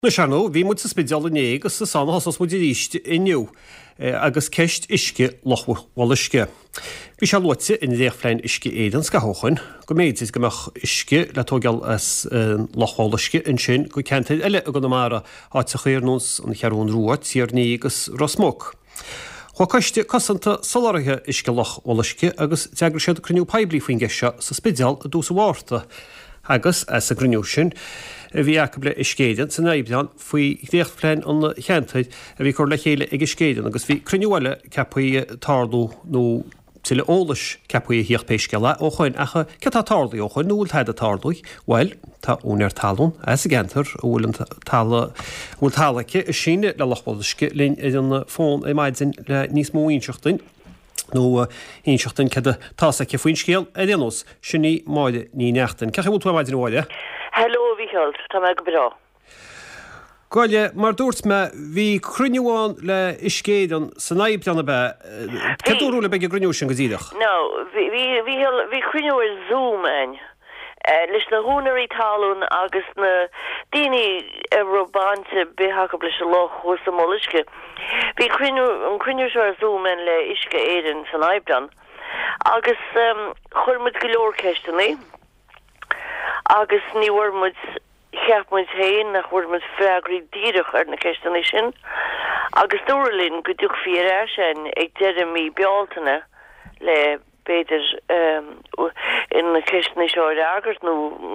Na seanó, bhí mu sa spideal inné agus sa san hasas mu ríiste inniu agus ceist isce lochhhuiske. Bhí se lote in réchflein isce éan go hóchain, go méid goach isce le tógeal as lochhálaisce in sin go ceantaid eile a go mara áte chuirnús an chearún ruúat tíar ní agus rosmóg. Chá caiiste cosanta salarithe isce lochhálaisce agus teagra siad cruniú peblií faoin geise sa spideal a dús bhharta. Agus as a grniú sin bhí acle iscéan san éibdeán faoi réchtléin an cheantaid a bhí chu le chéile ag iscéan, agus bhí cruniuile cepaí tardú nó tiile ólais cepaí hiochpéisceile ó chuin acha cetá tardaí ó chuin núil tead a tardaí, bhil tá únar talún as a gentar bhfuil talaice is sinne le lochbáilsce lín an fón é maididzin le níos móíonseachtain. nó íseachtain ce tása ce faoin scéal a déanús sinní máide ní neachtain. Cecha bhúil tú maidin bháide? Hello, Víchald, tá me go brá. Gáile, mar dúirt me bhí cruniúáin le iscéan san naibdeanna be, ceúla be gruniú sin go díadach? No, bhí cruniúir Zoom ein. Leis na húnarí talún agus na daoine robante behacha leis a loch hú sa mólisce. Bhí an cruniúir ar Zoom ein le isce éan san aibdan. Agus chuirmid go leor ceisteannaí. Agus níhharmid cheapmid héin nach chuirmid freagraí díadach ar na ceisteannaí sin. Agus dúirlín go dúch fiar sin ag deireadh mí bealtainna le Beidir in na cistna seoir agart nó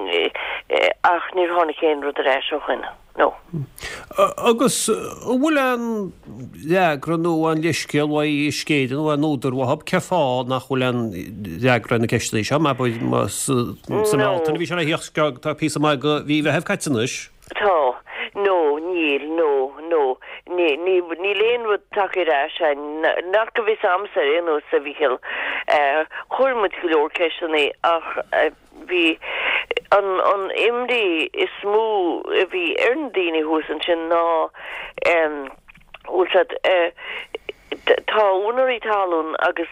ach níor tháinig céan rud a réis ó chuine. No. Agus bhfuil an deagra nó an leiscéal wa iscéan nó an nóidir wahab ceá nach bhfuil an deagra na cistna se, má buid san átainna bhí sena hiochscag tá pí mai go bhí bheith caiitinis? Tá, níl, ní léonrad takeir sin nach go bhís amsar inú sa bhíhil chuirmid go leor ceisteannaí ach bhí an imrí is smú bhí an daoine húsan sin ná úlsad tá únarí talún agus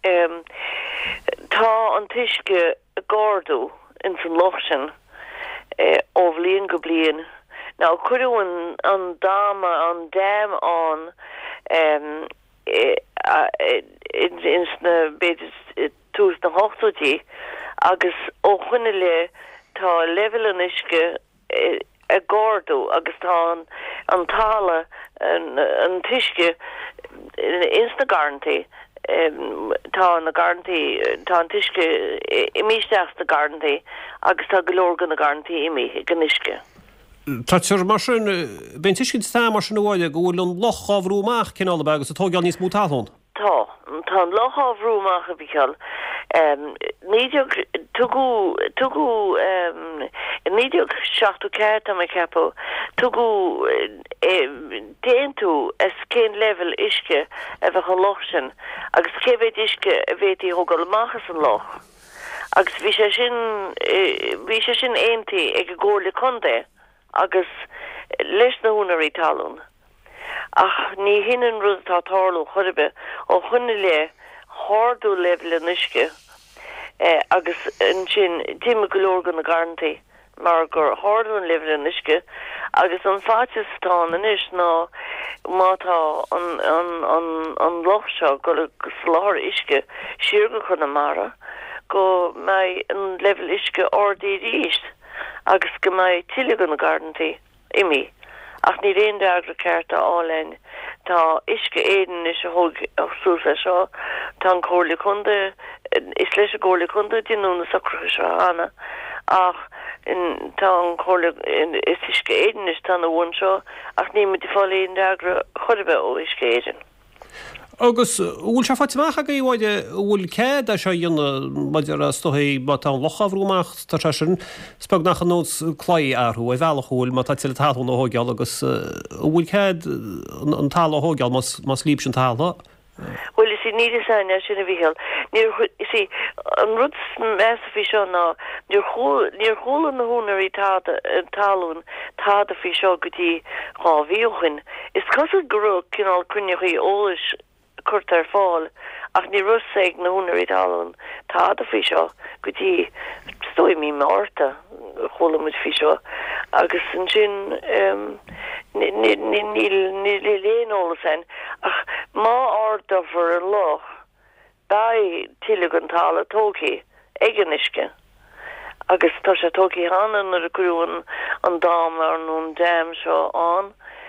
tá an tuisce gáardú in san loch sin ó bhlíon go blion. Now, cuireann an dáma an déim an in sna beidir tús na hochtútí agus ó chuine le tá level an isce a gáardú agus tá an tála an tuisce insna garantí tá na garantí tá an tuisce imíisteach na garantí agus tá golóir gan na garantí imi gan isce. Táir mar sin ben tuiscin tá mar sin bháide go bhfuil an loch ábhrúach cin ála agus a tógeal níos mú talún. Tá an loch ábhrúach a bhíceal. Níideag seachtú ceart am ceapó tugu déantú as cén level isce a bheith an loch sin agus céhéid isce a bhétí thugáil machchas an loch. Agus bhí sé sin aontaí ag go ggóir le conde agus leis na húnarí talún. Ach ní hinan rud tá tarlú churibe ó chunne le hardú level an isce agus an sin tíime go leor gan na garantí mar gur hardú an level an isce agus an fátis tá an is ná mátá an loch seo go sláir isce siar go chun na mara go mai an level isce ordí ríist agus go mai tiile gan na garantí imi. Ach ní réon deagra cearta álainn tá isce éan is a thug sús lei seo tá an cóirla chunda is leis a cóirla chunda dinú na sacracha seo anna ach tá an cóirla is isce éan is tá na bhain seo ach ní mu fáilíon deagra churibe ó isce éan. Agus bhfuil se fáitimeach a go bhide bhfuil céad a se dionne maidir a stothaí má tá loch ábhrúach tá sin spag nach an nós chlaí airthú a bhealachúil má tá tiile talún ó thógeal agus bhfuil céad an tal ó thógeal má slíb sin talha. Well, is ní sein sin a bhíhil. Ní an rud meas fi seo ná níor cholan na húnarí talún táda fi seo gotí á bhíochin. Is cos a gurú cinál crunechaí ólis curt ar fáil ach ní rusig na húnar í talún tá a fi seo go dtí stoi mí máta chola mu fi seo agus an sin ní léóla sein ach má ardafar an loch bai tiile an tala tóki eigenisce agus tá sé tóki hanan ar a grúan an dám ar nún dam seo an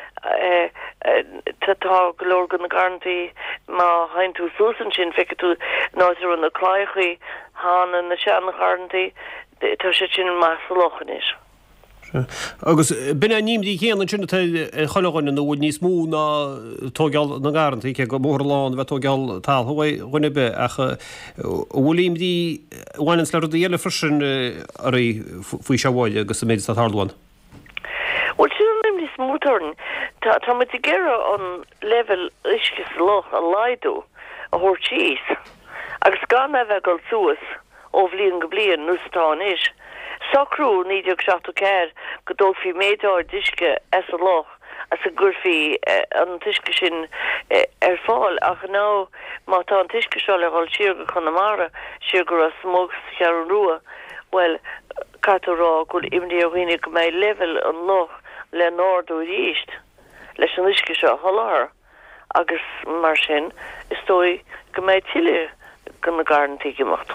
tá golóir gan na garantí má hain tú súsan sin feice tú náidir an na chláichaí hána na sean na garantí tá sé sin más lochan is. Agus bin a níimdí chéan sinna choáin nó bhfuil níos mú ná tógeall na garantí ché go mórláán bheith tógeall tal chuine be ach bhfuilíimdí bhhainans le a dhéile frisin ar faoi se bháile agus méid tá thláin. Well sin ní smútarn tá mu gera an level iscis loch a laidú a thuirtíos agus gan a bheith gal suas ó bhlíon go blion nusáin is. Socrú níidir seachú céir go dul fi méidir disce as a loch as a gurfií an tuisce sin ar fáil ach ná má tá an tuisce seo le gáil siar go chunamara siar gur a smóg chear rua well catarrá go imdí a bhíine go méid level an loch le nárdú ríist leis an tuisce seo tholáir agus mar sin is dói go méid tiile go na garantí gemacht.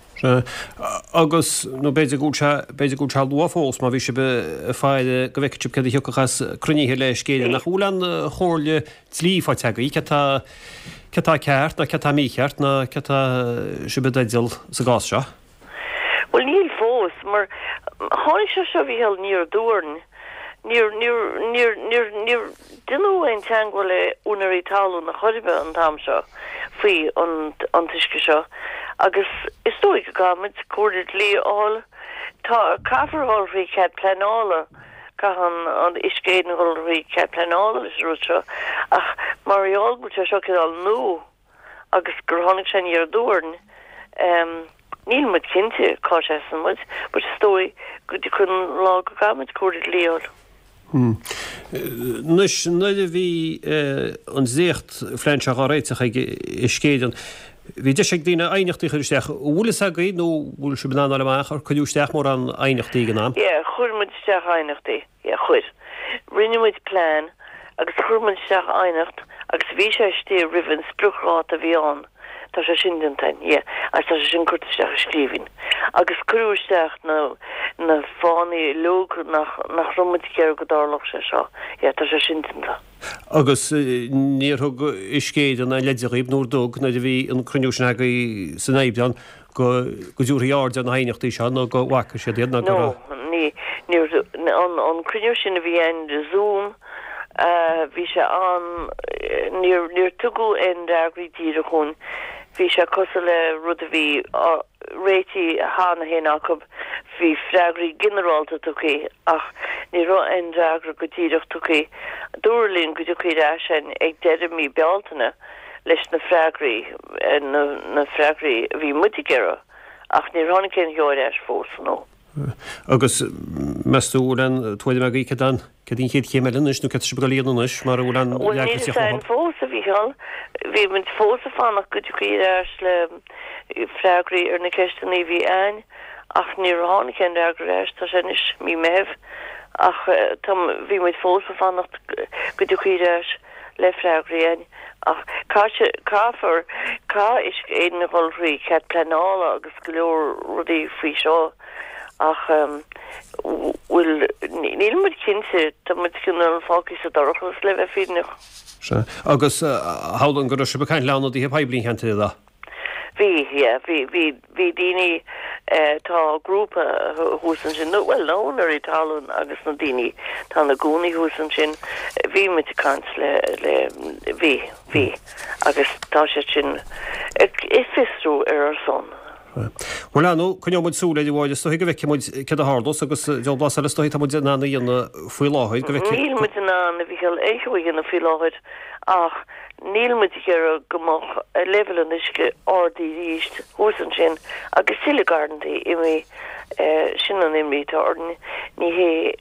Agus nó beidir gúil luafós má bhí se be fáide go bheice ce hiúchas cruníthe leis céile nach chúlan chóirle tlíá teagaí cetá ceart na cetá mícheart na cetá si be déil sa gás seo. Well níl fós mar háin se bhíhel níor dúirn níor duú ein teanghile únarí talú na choibe an tam seo faoi an tuisce seo. Agus is dói go gamid cuaird lí áil tá cafarhall rí cead pleanála cahan an iscéan hol rí cead pleanála is rúte ach mariol go seo al nó agus gur tháinig sin ar dúirn níl mud cinnte cá sé san mud but is dói go dtí chun lá go gamid cuaird lí áil. Nus nuidir bhí an zécht fleintseach á réiteach iscéan Bhí de sé dtíine einachtaí chuisteach bhfuil a gaid nó bhfuil se banán amach ar chuúisteach mór an einachtaí gan ná? Ié, chuirmuisteach einachtaí, chuir. Rinnemuid plán agus chuirmuisteach einacht agus bhí sé tí rihann spruchráta bhí an tá sé sin dentain, as tá sé sin chuirteach scríbhín. Agus cruúisteach na fánaí lóg nach rummuid ceir go dálach sé seo, tá sé sin dentain. Agus níorthg iscéad an leidiríb nóair dog na bhí an cruúisina san éibdean go dúrthaí ard an hainechtaí se nó go bhacha sé déad na go. Ní an cruúis sin a bhí an de Zoom bhí se an níor tugu an agritíí a chun bhí se cosa le rud a bhí réití hána héanaachb hí freagraí generalta tucaí ach ní ro an agra go tíireach tucaí dúirlín go tucaí sin ag deidir mí bealtainna leis na freagraí na freagraí bhí mutigéire ach ní ránig cén heoir eis fós nó. Agus meúlan tuaide me gaí cedín chéad chéimeis nó ce se galíonis mar bhlan fós a bhíhall bhí mint fós a fánach go tucaí eis le freagraí ar na ceistení bhí ein ach ní ránig cén agra eis tá sin is mí meh ach bhí mit fós a fánach go tucaí eis le freagraí ein ach cáfar cá is éan bhil rí cead pleanála agus go leor rudí faoi seo ach bhfuil níl mud cinnte tá mu cin an fáci sa dorchas le bheith fínach. Agus hálan go se beáin leanna í heb hablion cheanta da. Bhí daoine tá grúpa húsan sin well nónar í talún agus na daoine tá na gúnaí húsan sin bhí mit cant le bhí agus tá sé sin is fistrú ar son. Well no chunemuid súla bháide sto go bheice muid ce a hádos agus deoblas le stoid mu nána dhéanana foioi láhaid go bheice. Níl mu nána bhíil éhuiigh na fi láhaid ach níl mu ar gomach a level an isce ordaí ríist húsan sin agus sile gardantaí imi sin an imrítá ordan ní hé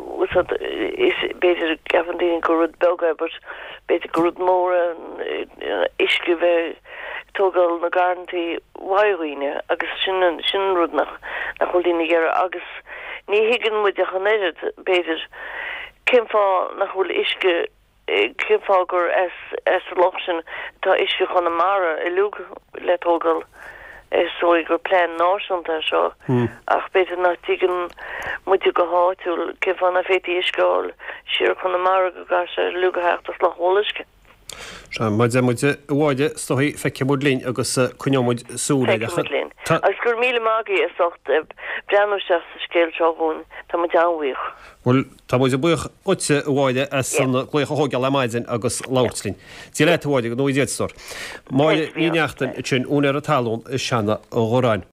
is beidir gafandaín go rud belga, but beidir go rud móra isce bheith tógal na garantí wairine agus sin rud nach choldíine gera agus ní higann mu a chanéid beidir cimfá nach bhfuil isce cimfágur as lochsin tá isce chuna mara I lúg letógal so gur plan náisianta seo ach beidir nach tígan mu go háúil cimfá na féti isceáil siar chuna mara go gar se lugaheachtas le hólaisce. Muide bháide stoí feice lín agus chunemuid súla agus gur míle mágaí is socht breanú se sa scéil seún tá mu anhuioch. Well tá muid buoch oite bháide as sanna gluocha hógeal le maidin agus láirtlín. Tí le bháide go nóidirtóir. Máide íneachtain sin únar a talún is seanna ó Ghoráin.